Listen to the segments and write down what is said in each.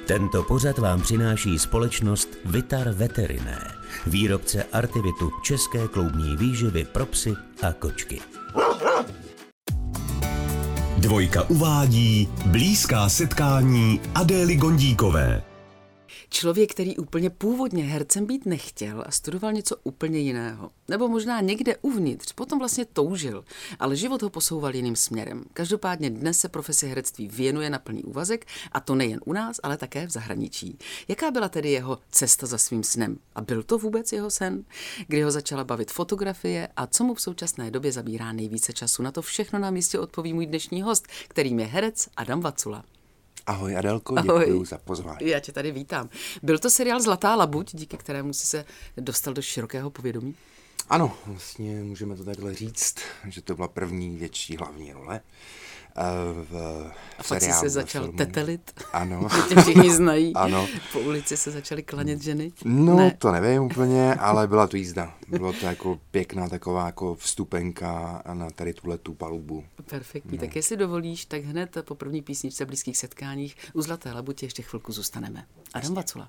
Tento pořad vám přináší společnost Vitar Veteriné, výrobce Artivitu, české kloubní výživy pro psy a kočky. Dvojka uvádí blízká setkání Adély Gondíkové. Člověk, který úplně původně hercem být nechtěl a studoval něco úplně jiného. Nebo možná někde uvnitř, potom vlastně toužil, ale život ho posouval jiným směrem. Každopádně dnes se profesi herectví věnuje na plný úvazek, a to nejen u nás, ale také v zahraničí. Jaká byla tedy jeho cesta za svým snem? A byl to vůbec jeho sen? Kdy ho začala bavit fotografie a co mu v současné době zabírá nejvíce času? Na to všechno nám jistě odpoví můj dnešní host, kterým je herec Adam Vacula. Ahoj Adélko, děkuji za pozvání. Já tě tady vítám. Byl to seriál Zlatá labuť, díky kterému jsi se dostal do širokého povědomí? Ano, vlastně můžeme to takhle říct, že to byla první větší hlavní role a pak jsi se začal tetelit. Ano. Tě všichni znají. Ano. Po ulici se začaly klanět ženy. No, ne. To nevím úplně, ale byla to jízda. Bylo to jako pěkná taková jako vstupenka na tady tu palubu. Perfektní. Tak jestli dovolíš, tak hned po první písničce Blízkých setkáních u Zlaté labuti ještě chvilku zůstaneme. Adam Vacula.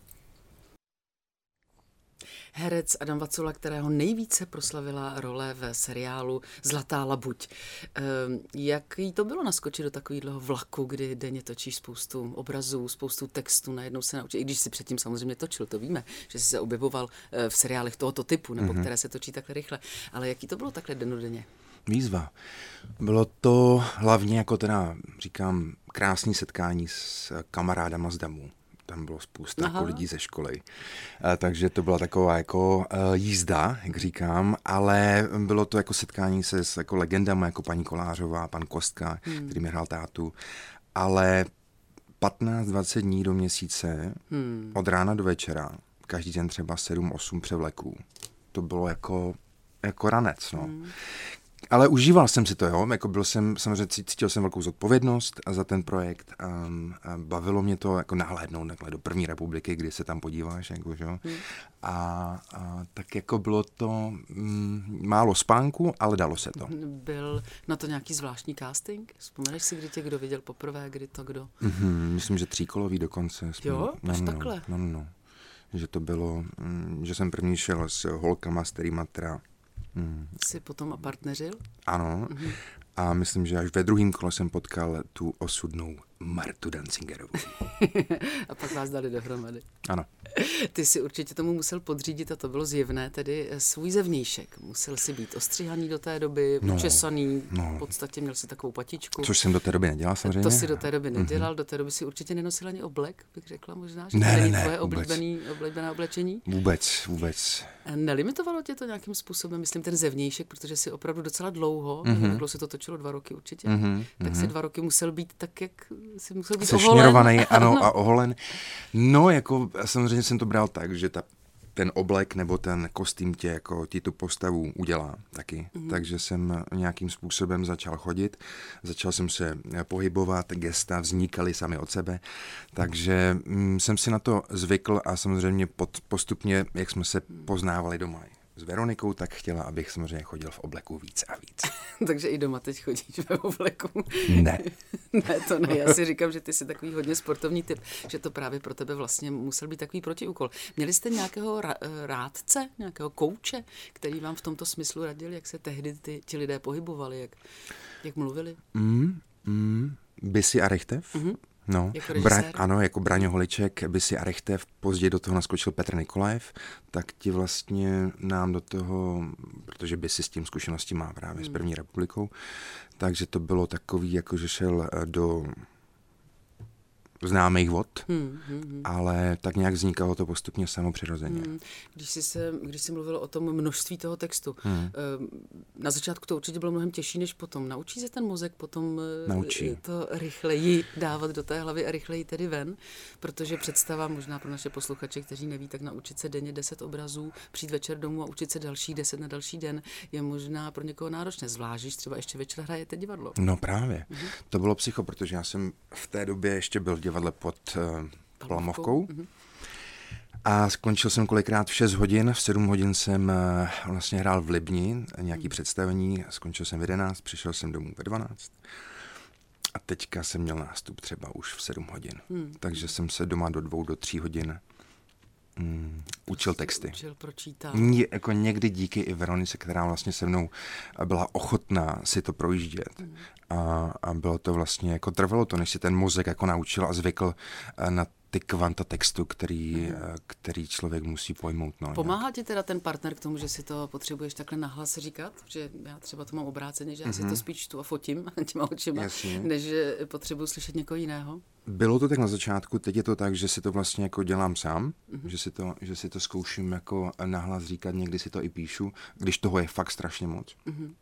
Herec Adam Vacula, kterého nejvíce proslavila role v seriálu Zlatá labuť. Jaký to bylo naskočit do takového vlaku, kdy denně točíš spoustu obrazů, spoustu textů, najednou se naučíš, i když si předtím samozřejmě točil, to víme, že jsi se objevoval v seriálech tohoto typu, nebo které se točí takhle rychle, ale jaký to bylo takhle dennodenně? Výzva. Bylo to hlavně jako teda, říkám, krásné setkání s kamarádama z domu. Tam bylo spousta jako lidí ze školy. Takže to byla taková jako jízda, jak říkám, ale bylo to jako setkání se s jako legendami, jako paní Kolářová, pan Kostka, který mi hrál tátu. Ale 15-20 dní do měsíce, od rána do večera, každý den třeba 7-8 převleků. To bylo jako ranec, no. Ale užíval jsem si to, jo, jako byl jsem, samozřejmě cítil jsem velkou zodpovědnost za ten projekt a bavilo mě to jako nahlédnout takhle do první republiky, kdy se tam podíváš, jako, jo. A tak jako bylo to málo spánku, ale dalo se to. Byl na to nějaký zvláštní casting? Vzpomeneš si, kdy tě kdo viděl poprvé, kdy to kdo? Myslím, že tříkolový dokonce. Jo, až takhle? No. Že to bylo, že jsem první šel s holkama, s kterýma teda Jsi potom a partneřil? Ano. A myslím, že až ve druhém kole jsem potkal tu osudnou Martu Dancingerovou. A pak vás dali dohromady. Ano. Ty si určitě tomu musel podřídit, a to bylo zjevné, tedy svůj zevnějšek. Musel si být ostříhaný do té doby, učesaný, v podstatě měl si takovou patičku. Což jsem do té doby nedělal samozřejmě. To si do té doby nedělal, do té doby si určitě nenosil ani oblek, bych řekla možná, že ne, není tvoje oblíbené oblečení? Vůbec. Nelimitovalo tě to nějakým způsobem, myslím, ten zevnějšek, protože si opravdu docela dlouho, takhle se to točilo 2 roky určitě, tak si 2 roky musel být tak, jak si musel být sešněrovaný, ano, a oholen. No, jako samozřejmě jsem to bral tak, že ten oblek nebo ten kostým ti tu postavu udělá taky. Takže jsem nějakým způsobem začal chodit, začal jsem se pohybovat, gesta vznikaly sami od sebe, takže jsem si na to zvykl a samozřejmě postupně, jak jsme se poznávali doma s Veronikou, tak chtěla, abych samozřejmě chodil v obleku víc a víc. Takže i doma teď chodíš ve obleku? Ne. Ne, to ne. Já si říkám, že ty jsi takový hodně sportovní typ, že to právě pro tebe vlastně musel být takový protiúkol. Měli jste nějakého rádce, nějakého kouče, který vám v tomto smyslu radil, jak se tehdy ti lidé pohybovali, jak mluvili? Bisi a Rechtev? No, ano, jako Braňo Holiček, Bisi a Rechtev, později do toho naskočil Petr Nikolajev, tak ti vlastně nám do toho, protože Bisi s tím zkušenosti má právě s první republikou, takže to bylo takový, jako že šel do známých vod, ale tak nějak vznikalo to postupně samopřirozeně. Když jsi mluvil o tom množství toho textu, na začátku to určitě bylo mnohem těžší než potom. Naučí se ten mozek potom to rychleji dávat do té hlavy a rychleji tedy ven? Protože představa možná pro naše posluchače, kteří neví, tak naučit se denně 10 obrazů, přijít večer domů a učit se dalších 10 na další den je možná pro někoho náročné, zvlášť, když třeba ještě večer hrajete divadlo. No právě. To bylo psycho, protože já jsem v té době ještě byl v divadle pod Palmovkou. A skončil jsem kolikrát v 6 hodin, v 7 hodin jsem vlastně hrál v Libni nějaký představení, skončil jsem v 11, přišel jsem domů ve 12. A teďka jsem měl nástup třeba už v 7 hodin. Takže jsem se doma do 2 do 3 hodin učil texty. Učil, pročítal. Jako někdy díky i Veronice, která vlastně se mnou byla ochotná si to projíždět. A bylo to vlastně, jako trvalo to, než si ten mozek jako naučil a zvykl na ty kvanta textu, který člověk musí pojmout. No, pomáhá ti teda ten partner k tomu, že si to potřebuješ takhle nahlas říkat? Že já třeba to mám obráceně, že já si to spíš čtu a fotím těma očima, než že potřebuji slyšet někoho jiného? Bylo to tak na začátku, teď je to tak, že si to vlastně jako dělám sám, že si to zkouším jako nahlas říkat, někdy si to i píšu, když toho je fakt strašně moc.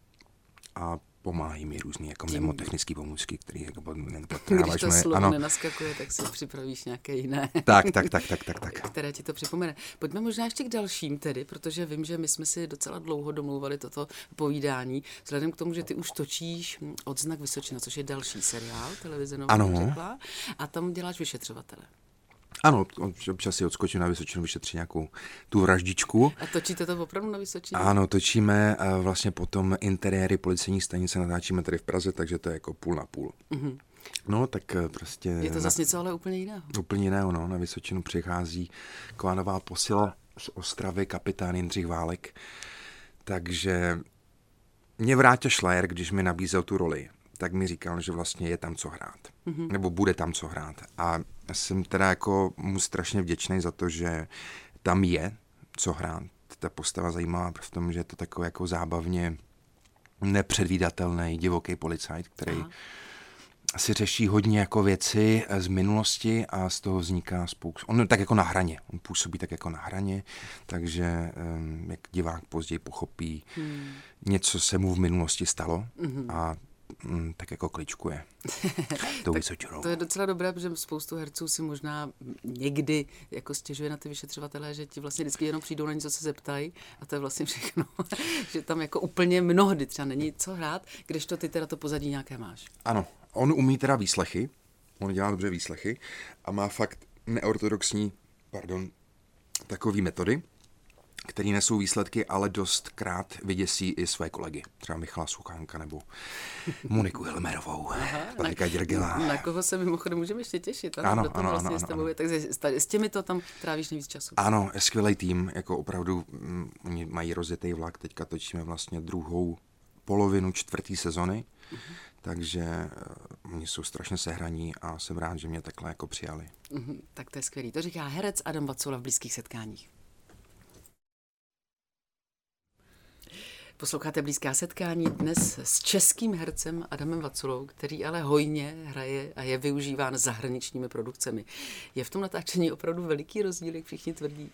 A pomáhají mi různý jako mnemotechnický pomůcky, který jako když to slovo nenaskakuje, tak si připravíš nějaké jiné. Tak. Které ti to připomene. Pojďme možná ještě k dalším tedy, protože vím, že my jsme si docela dlouho domlouvali toto povídání, vzhledem k tomu, že ty už točíš Odznak Vysočina, což je další seriál televize Nová řekla, a tam děláš vyšetřovatele. Ano, občas si odskočím na Vysočinu vyšetřit nějakou tu vraždičku. A točíte to opravdu na Vysočině? Ano, točíme vlastně potom interiéry policejní stanice, natáčíme tady v Praze, takže to je jako půl na půl. No, tak prostě... Je to zase něco ale úplně jiného. Úplně jiného, no. Na Vysočinu přichází taková nová posila z Ostravy, kapitán Jindřich Válek. Takže mě Vráťa Šlajer, když mi nabízel tu roli, tak mi říkal, že vlastně je tam co hrát. Nebo bude tam co hrát. A jsem teda jako mu strašně vděčný za to, že tam je co hrát. Ta postava zajímavá v tom, že je to takový jako zábavně nepředvídatelný divoký policajt, který si řeší hodně jako věci z minulosti a z toho vzniká spoustu. On je tak jako na hraně. On působí tak jako na hraně, takže jak divák později pochopí, něco se mu v minulosti stalo a tak jako kličkuje tou Vysočinou. To je docela dobré, protože spoustu herců si možná někdy jako stěžuje na ty vyšetřovatelé, že ti vlastně vždycky jenom přijdou na něco, co se zeptají a to je vlastně všechno. Že tam jako úplně mnohdy třeba není co hrát, když to ty teda to pozadí nějaké máš. Ano, on umí teda výslechy, on dělá dobře výslechy a má fakt neortodoxní, takový metody, který nesou výsledky, ale dostkrát vyděsí i své kolegy. Třeba Michala Suchánka nebo Moniku Hilmerovou, Patrika Dirgela. Na koho se mimochodem můžeme ještě těšit. Ano. Takže s těmi to tam trávíš nejvíc času. Ano, je skvělý tým, jako opravdu oni mají rozjetý vlak, teďka točíme vlastně druhou polovinu 4. sezony, takže oni jsou strašně sehraní a jsem rád, že mě takhle jako přijali. Tak to je skvělý. To říká herec Adam Vacula v Blízkých setkáních. Posloucháte Blízká setkání dnes s českým hercem Adamem Vaculou, který ale hojně hraje a je využíván zahraničními produkcemi. Je v tom natáčení opravdu veliký rozdíl, jak všichni tvrdí?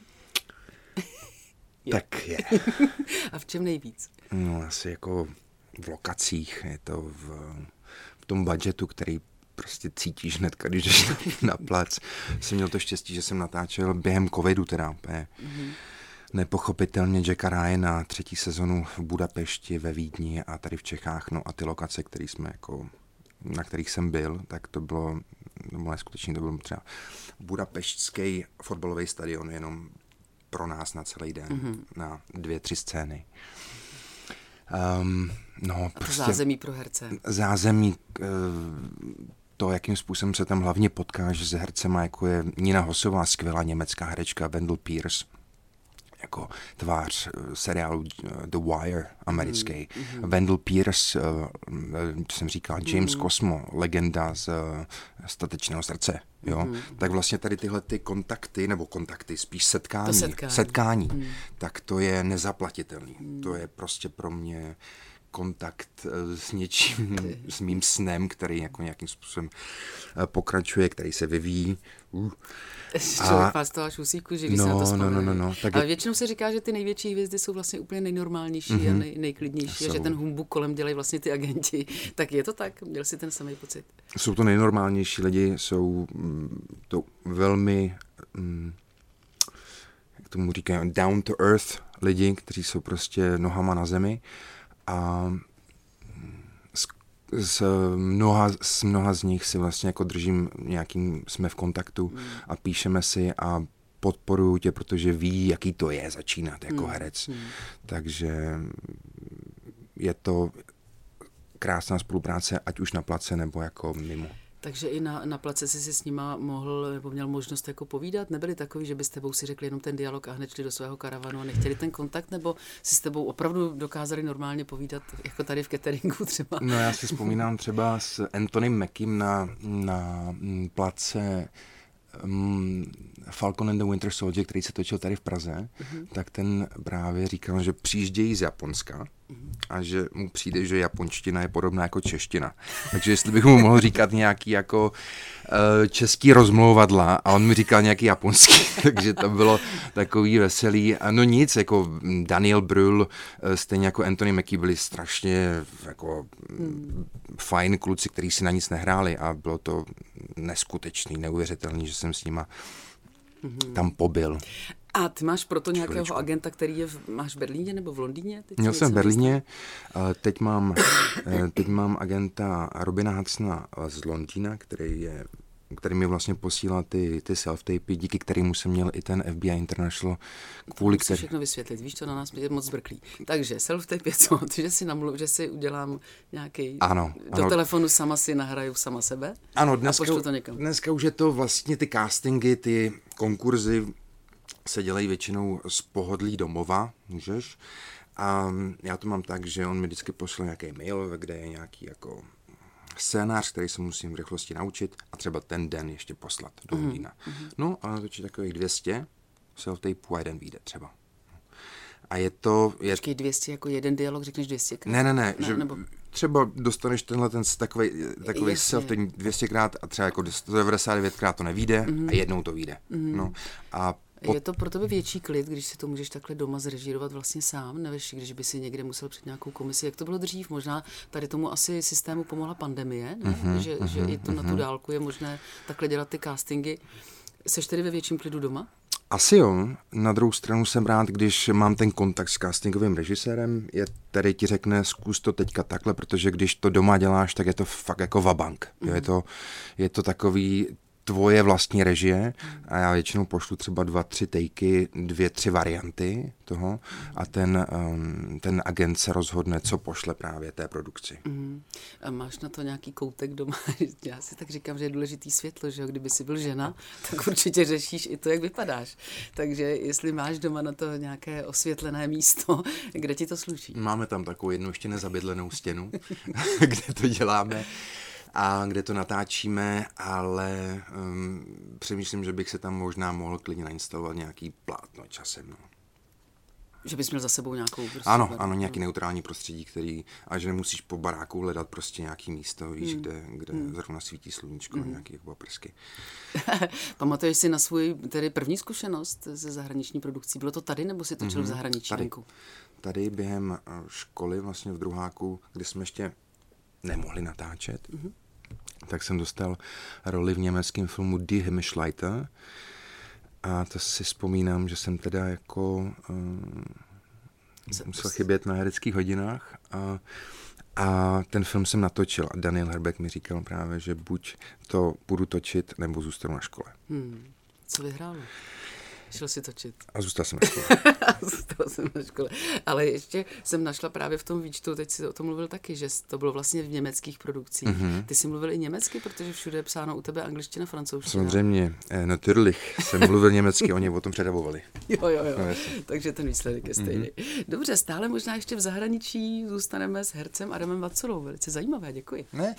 Tak je. A v čem nejvíc? No asi jako v lokacích, je to v tom budgetu, který prostě cítíš hned, když jdeš na plac. Jsem měl to štěstí, že jsem natáčel během covidu teda. Nepochopitelně Jacka Ryana 3. sezonu v Budapešti, ve Vídni a tady v Čechách. No a ty lokace, na kterých jsem byl, tak to bylo neskutečné. To byl třeba budapeštský fotbalový stadion jenom pro nás na celý den, na 2-3 scény. A to zázemí pro herce. Zázemí, to, jakým způsobem se tam hlavně potkáš s hercema, jako je Nina Hossová, skvělá německá herečka, Wendell Pierce, jako tvář seriálu The Wire americký. Wendell Pierce, to jsem říkal, James Cosmo, legenda z Statečného srdce. Jo? Tak vlastně tady tyhle ty kontakty, spíš setkání, tak to je nezaplatitelný. To je prostě pro mě kontakt s něčím, s mým snem, který jako nějakým způsobem pokračuje, který se vyvíjí. Člověk má z toho až usíku, že když se na to vzpomene. No. Ale většinou se říká, že ty největší hvězdy jsou vlastně úplně nejnormálnější a nejklidnější, a že ten humbuk kolem dělají vlastně ty agenti. Tak je to tak? Měl jsi ten samý pocit? Jsou to nejnormálnější lidi, jsou to velmi, jak tomu říkají, down to earth lidi, kteří jsou prostě nohama na zemi a s mnoha z nich si vlastně jako držím jsme v kontaktu a píšeme si a podporuju tě, protože ví, jaký to je začínat jako herec. Takže je to krásná spolupráce, ať už na place nebo jako mimo. Takže i na place si s nima mohl, nebo měl možnost jako povídat? Nebyli takový, že by s tebou si řekli jenom ten dialog a hned šli do svého karavanu a nechtěli ten kontakt, nebo si s tebou opravdu dokázali normálně povídat, jako tady v cateringu třeba? No já si vzpomínám třeba s Antonym Mackym na place Falcon and the Winter Soldier, který se točil tady v Praze, tak ten právě říkal, že přijíždějí z Japonska a že mu přijde, že japonština je podobná jako čeština. Takže jestli bych mu mohl říkat nějaký jako český rozmlouvadla a on mi říkal nějaký japonský, takže to bylo takový veselý. No nic, jako Daniel Brühl, stejně jako Anthony Mackie byli strašně jako fajn kluci, kteří si na nic nehráli a bylo to neskutečný, neuvěřitelný, že jsem s nima tam pobyl. A ty máš proto nějakého agenta, který máš v Berlíně nebo v Londýně? Měl jsem v Berlíně, teď mám agenta Robina Hudsona z Londýna, který mi vlastně posílá ty self-tapy, díky kterému jsem měl i ten FBI International. Musíš všechno vysvětlit, víš, to na nás je moc zbrklý. Takže self-tape je co? Že si udělám nějaký... Do telefonu sama si nahraju sama sebe? Ano, dneska už je to vlastně ty castingy, ty konkurzy se dělají většinou z pohodlí domova, můžeš. A já to mám tak, že on mi vždycky pošle nějaký mail, kde je nějaký jako scénář, který se musím v rychlosti naučit a třeba ten den ještě poslat do Londýna. No a natočí takových 200 self-tapeů a jeden vyjde třeba. A je to... Počkej, 200 jako jeden dialog, řekneš 200krát? Ne, že nebo... třeba dostaneš tenhle ten takový self-tape 200krát a třeba jako 199krát to nevyjde a jednou to vyjde. No a je to pro tebe větší klid, když si to můžeš takhle doma zrežírovat vlastně sám, nevíš, když by si někde musel před nějakou komisi. Jak to bylo dřív? Možná tady tomu asi systému pomohla pandemie, ne? Že i to na tu dálku je možné takhle dělat ty castingy. Seš tedy ve větším klidu doma? Asi jo. Na druhou stranu jsem rád, když mám ten kontakt s castingovým režisérem, který ti řekne, zkus to teďka takhle, protože když to doma děláš, tak je to fakt jako vabank. Je to takový tvoje vlastní režie a já většinou pošlu třeba 2-3 takey, 2-3 varianty toho a ten agent se rozhodne, co pošle právě té produkci. A máš na to nějaký koutek doma? Já si tak říkám, že je důležitý světlo, že jo? Kdyby jsi byl žena, tak určitě řešíš i to, jak vypadáš. Takže jestli máš doma na to nějaké osvětlené místo, kde ti to sluší? Máme tam takovou jednu ještě nezabydlenou stěnu, kde to děláme a kde to natáčíme, ale přemýšlím, že bych se tam možná mohl klidně nainstalovat nějaký plátno časem. No. Že bys měl za sebou nějakou... Prostě ano, nějaký neutrální prostředí, a že nemusíš po baráku hledat prostě nějaký místo, víš, kde zrovna svítí sluníčko, nějaký jako paprsky. Pamatuješ si na svůj tedy první zkušenost ze zahraniční produkcí? Bylo to tady, nebo si točil v zahraničí? Tady během školy, vlastně v druháku, kdy jsme ještě nemohli natáčet, tak jsem dostal roli v německém filmu Die Himmelschleiter a to si vzpomínám, že jsem teda jako musel chybět na hereckých hodinách a ten film jsem natočil a Daniel Herbeck mi říkal právě, že buď to budu točit, nebo zůstanu na škole. Co vyhrálo? Šel si točit. A zůstal jsem na škole. Ale ještě jsem našla právě v tom výčtu, teď si o tom mluvil taky, že to bylo vlastně v německých produkcích. Ty jsi mluvil i německy, protože všude je psáno u tebe angličtina, francouzština. Samozřejmě, natürlich jsem mluvil německy, oni o tom předavovali. Jo. No, takže ten výsledek je stejný. Dobře, stále možná ještě v zahraničí zůstaneme s hercem Adamem Vaculou. Velice zajímavé, děkuji. Ne?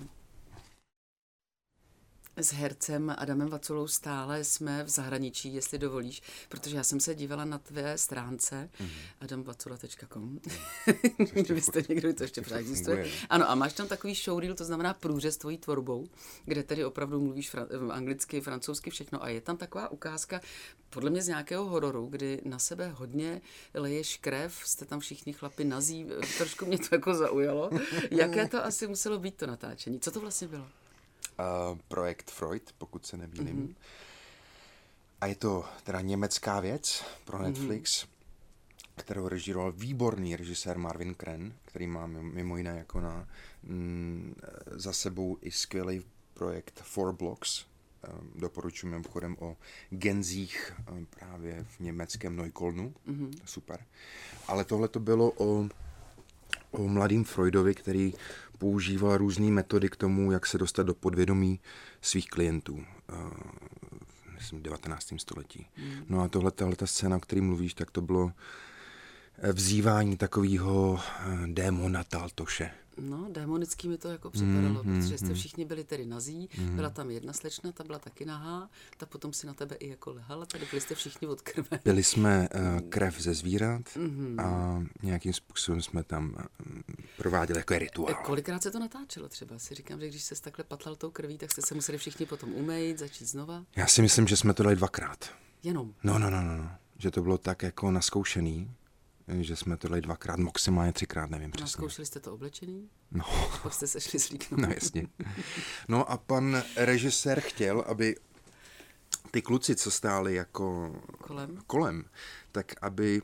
S hercem Adamem Vaculou stále jsme v zahraničí, jestli dovolíš, protože já jsem se dívala na tvé stránce adamvacula.com. Kdybyste někdo, to ještě pořád existuje. Ano, a máš tam takový showreel, to znamená průřez tvojí tvorbou, kde tedy opravdu mluvíš anglicky, francouzsky, všechno a je tam taková ukázka, podle mě z nějakého hororu, kdy na sebe hodně leješ krev, jste tam všichni chlapi nazí, trošku mě to jako zaujalo. Jaké to asi muselo být to natáčení? Co to vlastně bylo? Projekt Freud, pokud se nemýlím. A je to teda německá věc pro Netflix, kterou režíroval výborný režisér Marvin Kren, který má mimo jiné jako za sebou i skvělý projekt Four Blocks. Doporučuji mimochodem o genzích právě v německém Neuköllnu. Super. Ale tohle to bylo o mladým Freudovi, který používal různé metody k tomu, jak se dostat do podvědomí svých klientů. Myslím, v 19. století. No a tahleta scéna, o který mluvíš, tak to bylo vzývání takového démona Taltoše. No, démonický mi to jako připadalo, protože jste všichni byli tedy nazí, byla tam jedna slečna, ta byla taky nahá, ta potom si na tebe i jako lehala, tady byli jste všichni od krve. Byli jsme krev ze zvířat a nějakým způsobem jsme tam prováděli jako rituál. Kolikrát se to natáčelo třeba? Si říkám, že když se takhle patlal tou krví, tak jste se museli všichni potom umýt, začít znova? Já si myslím, že jsme to dali 2krát. Jenom? No. Že to bylo tak jako naskoušený, že jsme to dali 2krát, maximálně 3krát, nevím přesně. Naskoušeli jste to oblečený? No. Pak jste se šli slíknout. No jasně. No a pan režisér chtěl, aby ty kluci, co stáli jako kolem, tak aby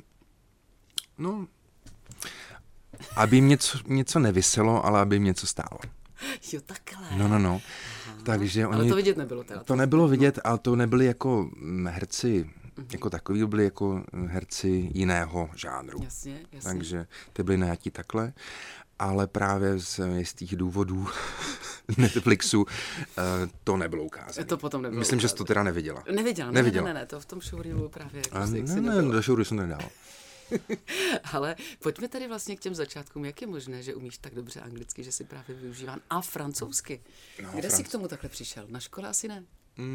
jim něco nevyselo, ale aby jim něco stálo. Jo, takhle. No. Takže ale to vidět nebylo teda. To nebylo vidět, ale to nebyli jako herci jako takový, byli jako herci jiného žánru. Jasně. Takže ty byli najatí takhle, ale právě z jistých důvodů Netflixu to nebylo ukázané. To potom nebylo Myslím, že jsi to teda neviděla. Neviděla. Ne, to v tom showreelu právě jako ne, do showreelu jsem nedal. Ale pojďme tady vlastně k těm začátkům. Jak je možné, že umíš tak dobře anglicky, že jsi právě využíván a francouzsky? Kde jsi k tomu takhle přišel? Na škole asi ne?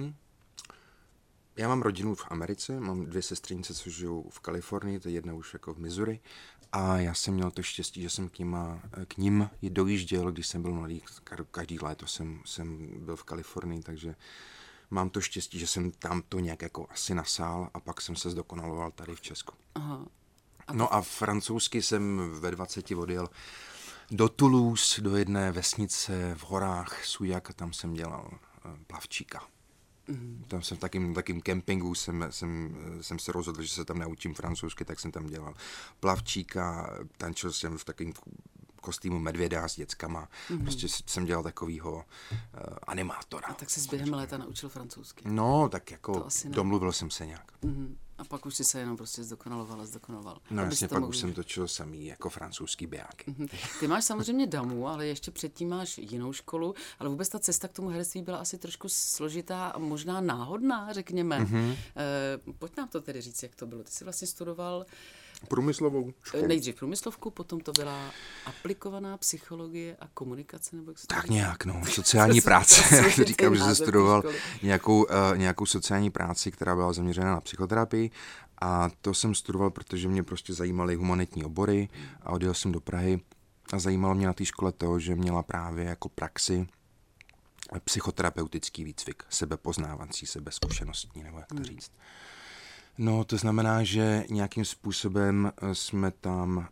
Já mám rodinu v Americe, mám 2 sestřenice, co žijou v Kalifornii, to je jedna už jako v Missouri. A já jsem měl to štěstí, že jsem k ním dojížděl, když jsem byl mladý. Každý léto jsem byl v Kalifornii, takže mám to štěstí, že jsem tam to nějak jako asi nasál a pak jsem se zdokonaloval tady v Česku. Aha. No a francouzsky jsem ve 20 odjel do Toulouse, do jedné vesnice v horách Souillac, a tam jsem dělal plavčíka. Tam jsem v takým kempingu jsem se rozhodl, že se tam naučím francouzsky, tak jsem tam dělal plavčíka, tančil jsem v takovém kostýmu medvěda s dětskama. Prostě jsem dělal takovýho animátora. A tak jsi během léta naučil francouzsky? No, tak jako domluvil jsem se nějak. A pak už si se jenom prostě zdokonaloval. No jasně, pak už jsem točil samý jako francouzský bijáky. Ty máš samozřejmě damu, ale ještě předtím máš jinou školu, ale vůbec ta cesta k tomu herectví byla asi trošku složitá a možná náhodná, řekněme. Pojď nám to tedy říct, jak to bylo. Ty jsi vlastně studoval průmyslovou školu. Nejdřív průmyslovku, potom to byla aplikovaná psychologie a komunikace, nebo jak se to tak nějak, sociální práce. Říkám, že jsem studoval nějakou sociální práci, která byla zaměřena na psychoterapii, a to jsem studoval, protože mě prostě zajímaly humanitní obory a odjel jsem do Prahy a zajímalo mě na té škole to, že měla právě jako praxi psychoterapeutický výcvik, sebepoznávací, sebezkušenostní, nebo jak to říct. No, to znamená, že nějakým způsobem jsme tam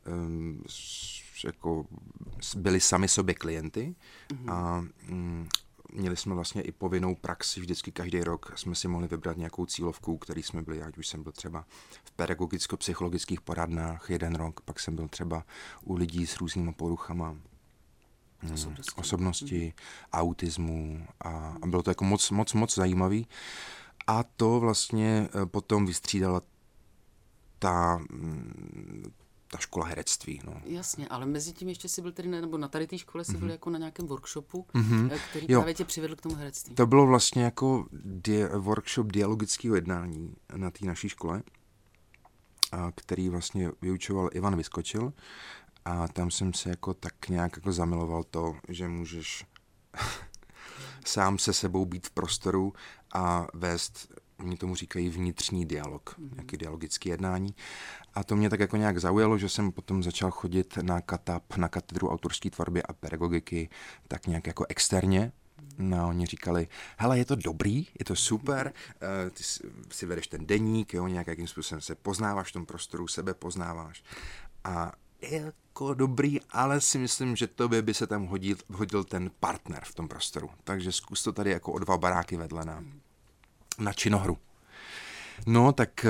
jako byli sami sobě klienty a měli jsme vlastně i povinnou praxi, vždycky každý rok jsme si mohli vybrat nějakou cílovku, který jsme byli, ať už jsem byl třeba v pedagogicko-psychologických poradnách 1 rok, pak jsem byl třeba u lidí s různými poruchama osobnosti, autismu a bylo to jako moc zajímavý. A to vlastně potom vystřídala ta škola herectví. No. Jasně, ale mezi tím ještě si byl tedy, nebo na tady té škole si byl jako na nějakém workshopu, který právě tě přivedl k tomu herectví. To bylo vlastně jako workshop dialogického jednání na té naší škole, který vlastně vyučoval Ivan Vyskočil, a tam jsem se jako tak nějak jako zamiloval to, že můžeš sám se sebou být v prostoru a vést, oni tomu říkají vnitřní dialog, nějaký dialogický jednání. A to mě tak jako nějak zaujalo, že jsem potom začal chodit na KATAP, na katedru autorské tvorby a pedagogiky, tak nějak jako externě. No, oni říkali, hele, je to dobrý, je to super, ty si vedeš ten deník, jo, nějakým způsobem se poznáváš v tom prostoru, sebe poznáváš. A je jako dobrý, ale si myslím, že tobě by se tam hodil ten partner v tom prostoru. Takže zkus to tady jako o 2 baráky vedle na činohru. No, tak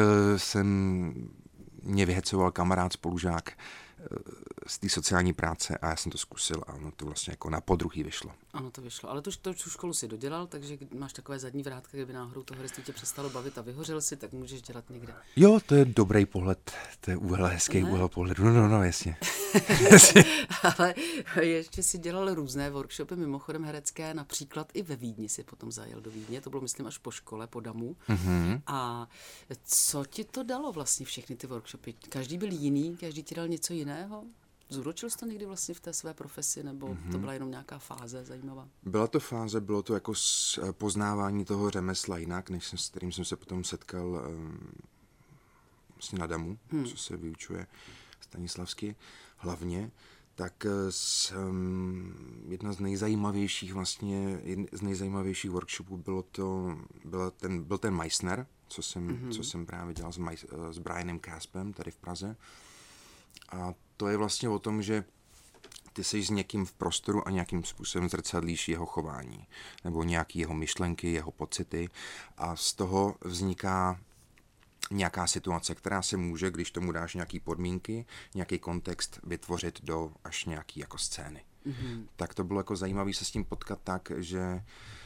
mě vyhecoval kamarád, spolužák z té sociální práce a já jsem to zkusil a ono to vlastně jako na podruhý vyšlo. Ano, to vyšlo. Ale tu školu si dodělal, takže máš takové zadní vrátka, kdyby náhodou to herectví tě přestalo bavit a vyhořel si, tak můžeš dělat někde. Jo, to je dobrý pohled, to je hezký úhel pohledu, no, jasně. Ale ještě si dělal různé workshopy, mimochodem herecké, například i ve Vídni si potom zajel do Vídně, to bylo myslím až po škole, po DAMu. Mm-hmm. A co ti to dalo vlastně všechny ty workshopy? Každý byl jiný, každý ti dal něco jiného? Zúročil jsi to někdy vlastně v té své profesi, nebo to byla jenom nějaká fáze zajímavá? Byla to fáze, bylo to jako poznávání toho řemesla jinak, než s kterým jsem se potom setkal vlastně na DAMu, co se vyučuje Stanislavsky hlavně, tak jedna z nejzajímavějších workshopů byl ten Meissner, co jsem právě dělal s Brianem Caspem tady v Praze. A to je vlastně o tom, že ty jsi s někým v prostoru a nějakým způsobem zrcadlíš jeho chování, nebo nějaký jeho myšlenky, jeho pocity a z toho vzniká nějaká situace, která se může, když tomu dáš nějaký podmínky, nějaký kontext, vytvořit do až nějaký jako scény. Mm-hmm. Tak to bylo jako zajímavé se s tím potkat tak, že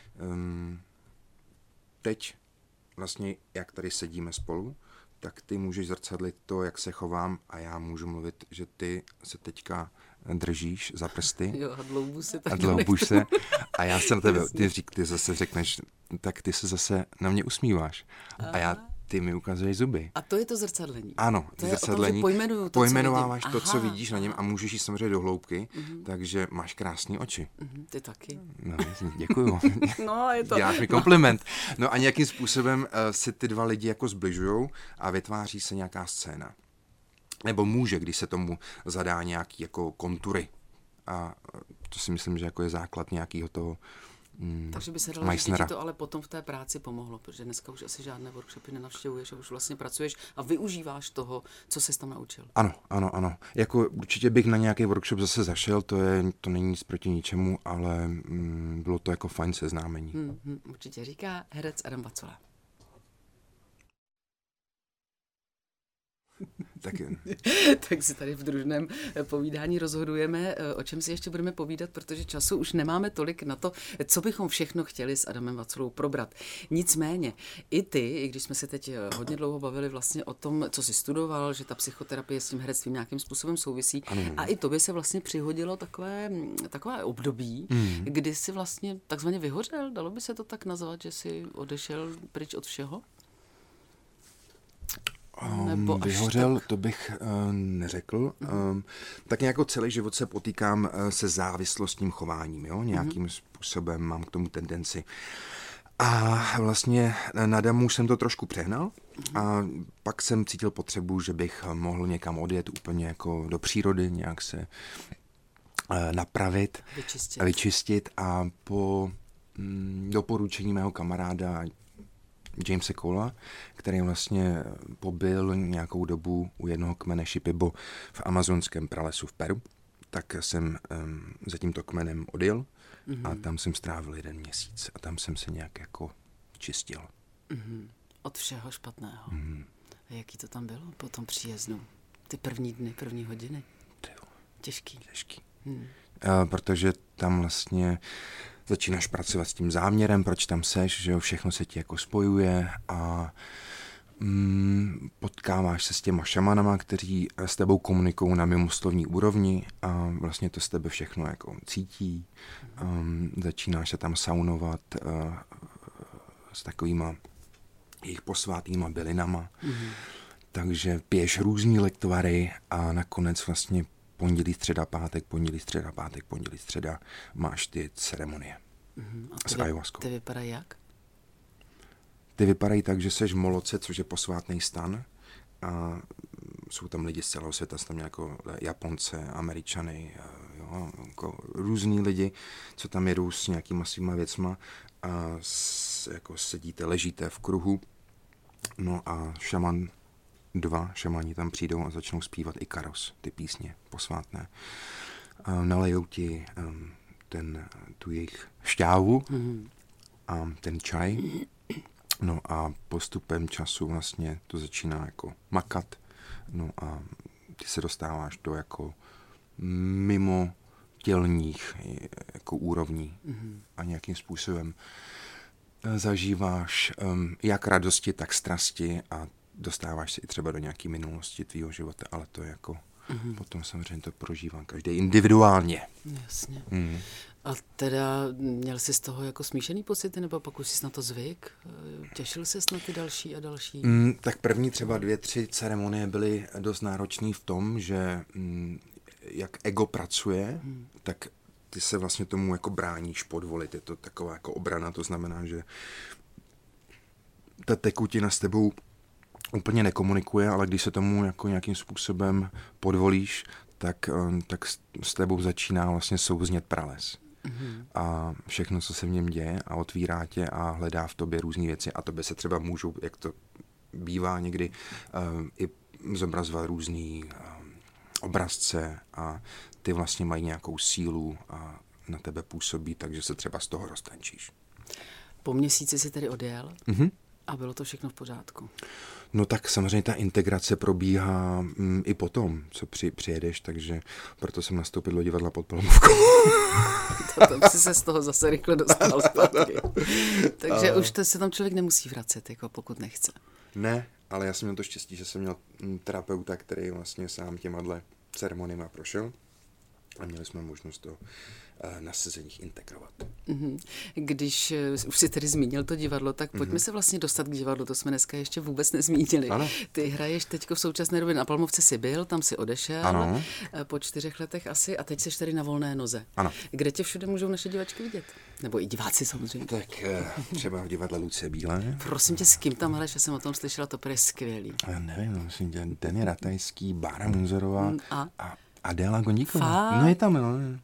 teď vlastně, jak tady sedíme spolu, tak ty můžeš zrcadlit to, jak se chovám a já můžu mluvit, že ty se teďka držíš za prsty. Jo, a dloubuš se. A já se na tebe, ty zase řekneš, tak ty se zase na mě usmíváš. A ty mi ukazuješ zuby. A to je to zrcadlení. Ano, to zrcadlení. Pojmenováváš to, co vidíš na něm a můžeš jít samozřejmě do hloubky, takže máš krásné oči. Ty taky. No, děkuju. No, je to. Děláš mi kompliment. No a nějakým způsobem se ty dva lidi jako zbližujou a vytváří se nějaká scéna. Nebo může, když se tomu zadá nějaký jako kontury. A to si myslím, že jako je základ nějakého toho takže by se dalo říct, že ti to ale potom v té práci pomohlo, protože dneska už asi žádné workshopy nenavštěvuješ a už vlastně pracuješ a využíváš toho, co ses tam naučil. Ano. Jako určitě bych na nějaký workshop zase zašel, to není nic proti ničemu, ale bylo to jako fajn seznámení. Určitě říká herec Adam Vacula. Tak si tady v družném povídání rozhodujeme, o čem si ještě budeme povídat, protože času už nemáme tolik na to, co bychom všechno chtěli s Adamem Vaculou probrat. Nicméně, i ty, i když jsme se teď hodně dlouho bavili vlastně o tom, co jsi studoval, že ta psychoterapie s tím herectvím nějakým způsobem souvisí, a i tobě se vlastně přihodilo takové období, kdy jsi vlastně takzvaně vyhořel, dalo by se to tak nazvat, že jsi odešel pryč od všeho? Vyhořel, to bych neřekl. Tak nějak celý život se potýkám se závislostním chováním, jo? Nějakým způsobem mám k tomu tendenci. A vlastně na DAMu jsem to trošku přehnal a pak jsem cítil potřebu, že bych mohl někam odjet úplně jako do přírody, nějak se napravit, vyčistit a po doporučení mého kamaráda Jamese Cola, který vlastně pobyl nějakou dobu u jednoho kmene Shipibo v amazonském pralesu v Peru, tak jsem za tímto kmenem odjel a tam jsem strávil 1 měsíc a tam jsem se nějak jako čistil. Od všeho špatného. A jaký to tam bylo po tom příjezdu? Ty první dny, první hodiny? Těžký. Protože tam vlastně začínáš pracovat s tím záměrem, proč tam seš, že jo, všechno se ti jako spojuje a potkáváš se s těma šamanama, kteří s tebou komunikují na mimoslovní úrovni a vlastně to z tebe všechno jako cítí. Začínáš se tam saunovat s takovýma jejich posvátnýma bylinama. Takže piješ různý lektvary a nakonec vlastně pondělí, středa, pátek, máš ty ceremonie s ayahuaskou. Ty vypadají jak? Ty vypadají tak, že seš v Moloce, což je posvátný stan a jsou tam lidi z celého světa, jsou tam jako Japonce, Američany, jo, jako různý lidi, co tam jedou s nějakýma svýma věcma a jako sedíte, ležíte v kruhu, no a šamani tam přijdou a začnou zpívat Ikaros, ty písně posvátné. Nalejou ti tu jejich šťávu a ten čaj. No a postupem času vlastně to začíná jako makat. No a ty se dostáváš do jako mimo tělních jako úrovní a nějakým způsobem zažíváš jak radosti, tak strasti a dostáváš se i třeba do nějaké minulosti tvýho života, ale to je jako potom samozřejmě to prožívám každý individuálně. Jasně. A teda měl jsi z toho jako smíšený pocity, nebo pak už jsi na to zvyk? Těšil jsi na ty další a další? Tak první třeba 2-3 ceremonie byly dost náročný v tom, že jak ego pracuje, tak ty se vlastně tomu jako bráníš podvolit. Je to taková jako obrana, to znamená, že ta tekutina s tebou úplně nekomunikuje, ale když se tomu jako nějakým způsobem podvolíš, tak s tebou začíná vlastně souznět prales. A všechno, co se v něm děje a otvírá tě a hledá v tobě různé věci a tobě se třeba můžou, jak to bývá někdy, i zobrazovat různý obrazce a ty vlastně mají nějakou sílu a na tebe působí, takže se třeba z toho roztančíš. Po měsíci si tedy odjel a bylo to všechno v pořádku? No tak samozřejmě ta integrace probíhá i potom, co přijedeš, takže proto jsem nastoupil do divadla pod Palmovkou. Tam si se z toho zase rychle dostal zpátky. Takže už to se tam člověk nemusí vracet, jako pokud nechce. Ne, ale já jsem měl to štěstí, že jsem měl terapeuta, který vlastně sám těma ceremoniemi prošel a měli jsme možnost to na sezeních integrovat. Když už si tedy zmínil to divadlo, tak pojďme se vlastně dostat k divadlu, to jsme dneska ještě vůbec nezmínili. Ano. Ty hraješ teďko v současné době na Palmovce si byl, tam si odešel, ano. Po 4 letech asi a teď jsi tady na volné noze. Ano. Kde tě všude můžou naše divačky vidět? Nebo i diváci samozřejmě. Tak třeba v divadle Lucie Bílé. Prosím tě, s kým tam hraješ? Já jsem o tom slyšela, to je skvělý. Já nevím, myslím tě, Denny Ratajský, Bára Munzorová a Adéla Gondíková. Fakt? No je tam, no.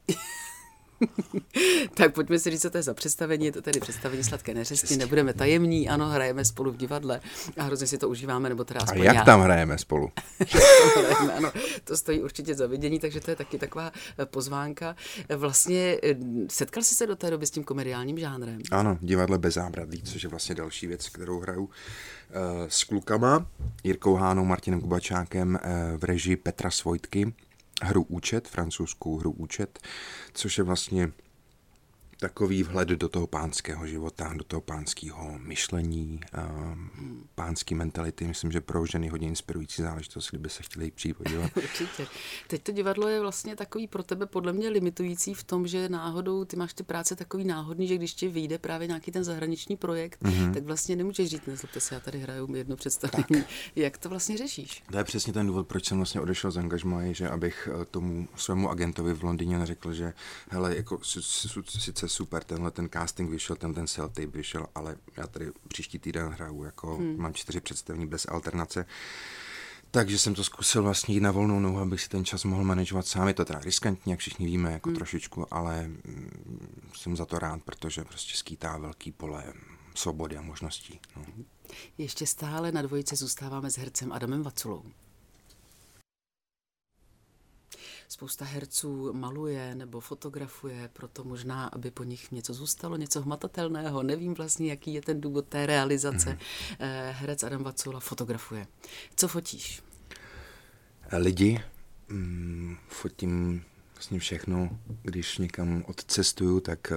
Tak pojďme si říct, co to je za představení. Je to tedy představení Sladké neřesti. Nebudeme tajemní, ano, hrajeme spolu v divadle a hrozně si to užíváme, nebo teda aspoň a jak tam hrajeme spolu? Ano, to stojí určitě za vidění, takže to je taky taková pozvánka. Vlastně setkal jsi se do té doby s tím komediálním žánrem? Ano, divadle bez zábradlí, což je vlastně další věc, kterou hraju s klukama, Jirkou Hánou, Martinem Kubačákem v režii Petra Svojtky. Hru Účet, francouzskou hru Účet, což je vlastně takový vhled do toho pánského života, do toho pánského myšlení, pánský mentality. Myslím, že pro ženy hodně inspirující záležitost, kdyby se chtěli přijít podívat. Určitě. Teď to divadlo je vlastně takový pro tebe podle mě limitující v tom, že náhodou ty máš ty práce takový náhodný, že když ti vyjde právě nějaký ten zahraniční projekt, tak vlastně nemůžeš říct, nezlobte se, já tady hraju jedno představení. Tak. Jak to vlastně řešíš? To je přesně ten důvod, proč jsem vlastně odešel z angažmá, že abych tomu svému agentovi v Londýně neřekl, že hele, jako sice super, ten casting vyšel, ten self-tape vyšel, ale já tady příští týden hraju, jako mám 4 představení bez alternace. Takže jsem to zkusil vlastně jít na volnou nohu, abych si ten čas mohl manažovat sám. Je to teda riskantní, jak všichni víme, jako trošičku, ale jsem za to rád, protože prostě skýtá velký pole svobody a možností. No. Ještě stále na dvojice zůstáváme s hercem Adamem Vaculou. Spousta herců maluje nebo fotografuje, proto možná, aby po nich něco zůstalo, něco hmatatelného. Nevím vlastně, jaký je ten důvod té realizace. Herec Adam Vacula fotografuje. Co fotíš? Lidi. Fotím vlastně všechno. Když někam odcestuju, tak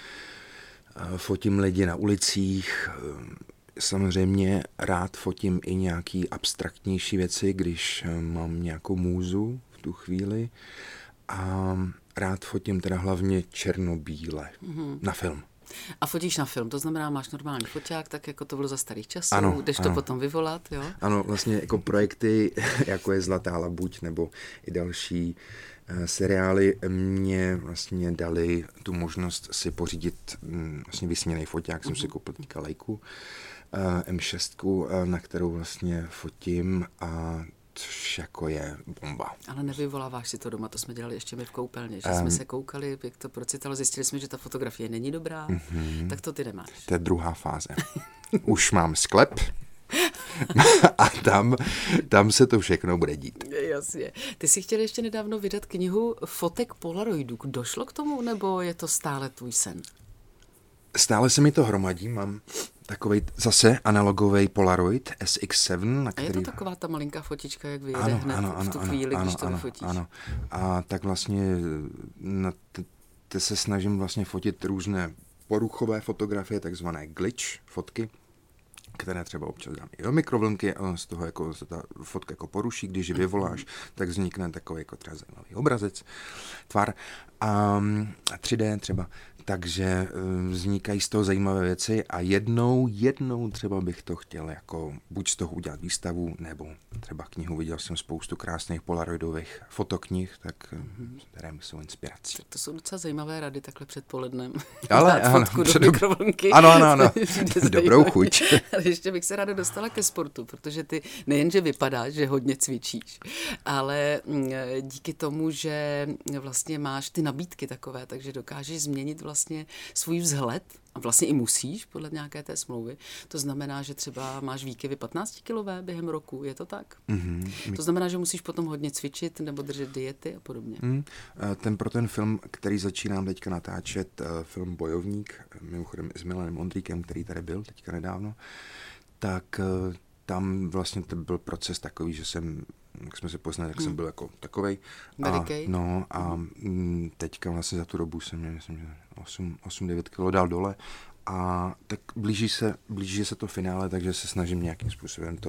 fotím lidi na ulicích. Samozřejmě rád fotím i nějaký abstraktnější věci, když mám nějakou můzu v tu chvíli. A rád fotím teda hlavně černobíle na film. A fotíš na film, to znamená, máš normální foťák, tak jako to bylo za starých časů, ano, jdeš to potom vyvolat, jo? Ano, vlastně jako projekty, jako je Zlatá labuť nebo i další seriály mě vlastně dali tu možnost si pořídit vlastně vysněný foťák, jsem si koupil teďka Leicu M6, na kterou vlastně fotím a což jako je bomba. Ale nevyvoláváš si to doma, to jsme dělali ještě my v koupelně, že jsme se koukali, jak to procitalo, zjistili jsme, že ta fotografie není dobrá, tak to ty nemáš. To je druhá fáze. Už mám sklep a tam se to všechno bude dít. Jasně. Ty jsi chtěl ještě nedávno vydat knihu fotek Polaroidu. Došlo k tomu, nebo je to stále tvůj sen? Stále se mi to hromadí, mám takovej zase analogový Polaroid SX7. Na který... A je to taková ta malinká fotička, jak vyjede hned v tu chvíli, když to vyfotíš. Ano. A tak vlastně se snažím vlastně fotit různé poruchové fotografie, takzvané glitch fotky, které třeba občas dám i do mikrovlnky a z toho jako se ta fotka jako poruší, když ji vyvoláš, tak vznikne takový jako třeba zajímavý obrazec, tvar a 3D třeba. Takže vznikají z toho zajímavé věci a jednou třeba bych to chtěl jako buď z toho udělat výstavu, nebo třeba knihu. Viděl jsem spoustu krásných polaroidových fotoknih, tak které mi jsou inspirací. Tak to jsou docela zajímavé rady takhle předpolednem. Ale ano, do mikrovlnky. Ano. Dobrou chuť. Ale ještě bych se ráda dostala ke sportu, protože ty nejenže vypadáš, že hodně cvičíš, ale díky tomu, že vlastně máš ty nabídky takové, takže dokážeš změnit vlastně svůj vzhled a vlastně i musíš podle nějaké té smlouvy. To znamená, že třeba máš výkyvy 15kilové během roku, je to tak? To znamená, že musíš potom hodně cvičit nebo držet diety a podobně. Pro ten film, který začínám teďka natáčet, film Bojovník, mimochodem s Milanem Ondríkem, který tady byl teďka nedávno, tak tam vlastně to byl proces takový, že jsem, jak jsme se poznali, tak jsem byl jako takovej. A teďka vlastně za tu dobu jsem měl, myslím, že 8-9 kilo dal dole a tak blíží se to finále, takže se snažím nějakým způsobem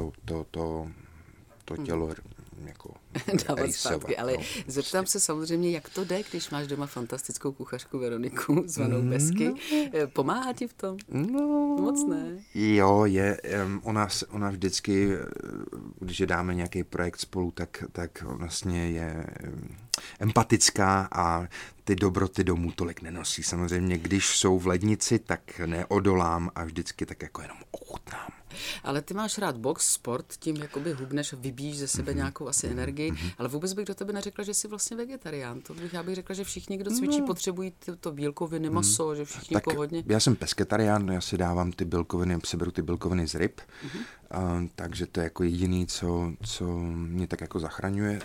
to tělo jako dávat zpátky, ale zeptám se samozřejmě, jak to jde, když máš doma fantastickou kuchařku Veroniku zvanou Besky. Pomáhá ti v tom? No, moc ne. Jo, ona vždycky, když dáme nějaký projekt spolu, tak vlastně je empatická a ty dobroty domů tolik nenosí. Samozřejmě, když jsou v lednici, tak neodolám a vždycky tak jako jenom ochutnám. Ale ty máš rád box, sport, tím jakoby hubneš a vybíjíš ze sebe nějakou asi energii, ale vůbec bych do tebe neřekla, že jsi vlastně vegetarián. Já bych řekla, že všichni, kdo cvičí, potřebují to bílkoviny, maso, že všichni tak hodně. Já jsem pesketarián, já si dávám ty bílkoviny, seberu ty bílkoviny z ryb, takže to je jako jediný, co mě tak jako zachraňuje,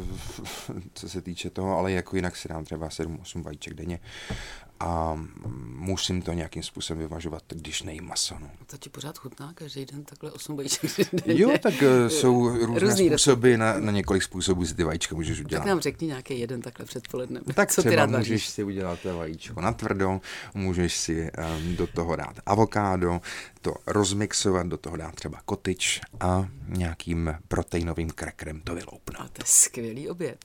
co se týče toho, ale jako jinak si dám třeba 7-8 vajíček denně a musím to nějakým způsobem vyvažovat, když nejím maso. No. To ti pořád chutná každý den takhle 8 vajíček denně? Jo, tak jsou různé způsoby, na několik způsobů si ty vajíčka můžeš udělat. Tak nám řekni nějaký jeden takhle předpolednem. Tak co třeba můžeš si udělat vajíčko na tvrdo, můžeš si do toho dát avokádo, to rozmixovat, do toho dát třeba kotyč a nějakým proteinovým krekrem to vyloupnout. A to je skvělý oběd.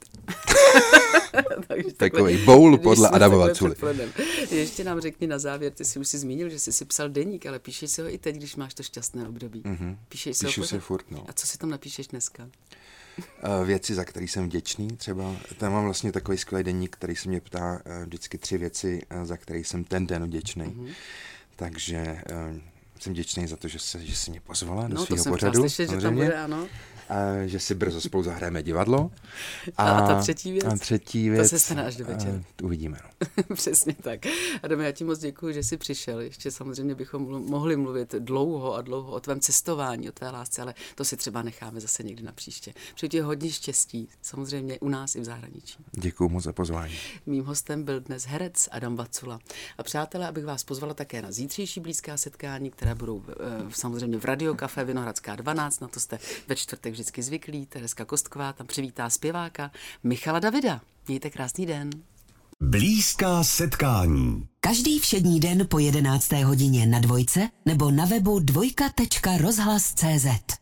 Takový bowl podle Adamova Culy. Ještě nám řekni na závěr, ty jsi už si zmínil, že jsi si psal deník, ale píšeš si ho i teď, když máš to šťastné období. Píšu si furt, no. A co si tam napíšeš dneska? Věci, za které jsem vděčný třeba. Tam mám vlastně takový skvělý deník, který se mě ptá vždycky 3 věci, za které jsem ten den vděčný. Takže jsem vděčný za to, že jsi mě pozvala do svého pořadu. Slyšet, že tam bude, ano. A že si brzo spolu zahrajeme divadlo. A ta třetí věc? A třetí věc. To se stane až do večera. Uvidíme. No. Přesně tak. Adame, já ti moc děkuji, že jsi přišel. Ještě samozřejmě bychom mohli mluvit dlouho o tvém cestování, o tvé lásce, ale to si třeba necháme zase někdy na příště. Přeji ti hodně štěstí, samozřejmě u nás i v zahraničí. Děkuji moc za pozvání. Mým hostem byl dnes herec Adam Vacula. A přátelé, abych vás pozvala také na zítřejší blízká setkání, které budou samozřejmě v Radio Café Vinohradská 12, na to jste ve čtvrtek vždycky zvyklí. Tereska Kostková tam přivítá zpěváka Michala Davida. Mějte krásný den. Blízká setkání. Každý všední den po 11. hodině na Dvojce nebo na webu dvojka.rozhlas.cz.